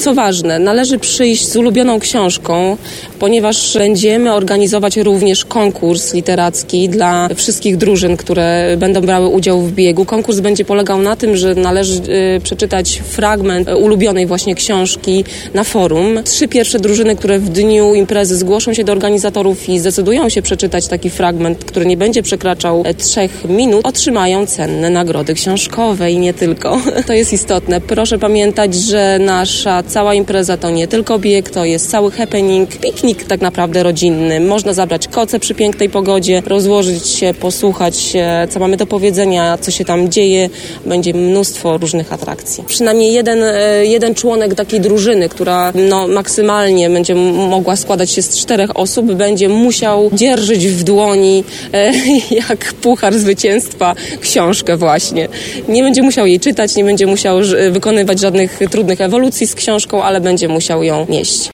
Co ważne, należy przyjść z ulubioną książką, ponieważ będziemy organizować również konkurs literacki dla wszystkich drużyn, które będą brały udział w biegu. Konkurs będzie polegał na tym, że należy przeczytać fragment ulubionej właśnie książki na forum. 3 pierwsze drużyny, które w dniu imprezy zgłoszą się do organizatorów i zdecydują się przeczytać taki fragment, który nie będzie przekraczał 3 minut, otrzymają cenne nagrody książkowe i nie tylko. To jest istotne. Proszę pamiętać, że nasza cała impreza to nie tylko bieg, to jest cały happening, piknik tak naprawdę rodzinny. Można zabrać koce przy pięknej pogodzie, rozłożyć się, posłuchać, co mamy do powiedzenia, co się tam dzieje. Będzie mnóstwo różnych atrakcji. Przynajmniej jeden członek takiej drużyny, która maksymalnie będzie mogła składać się z 4 osób, będzie musiał dzierżyć w dłoni jak puchar zwycięstwa książkę właśnie. Nie będzie musiał jej czytać, nie będzie musiał wykonywać żadnych trudnych ewolucji z książką, ale będzie musiał ją nieść.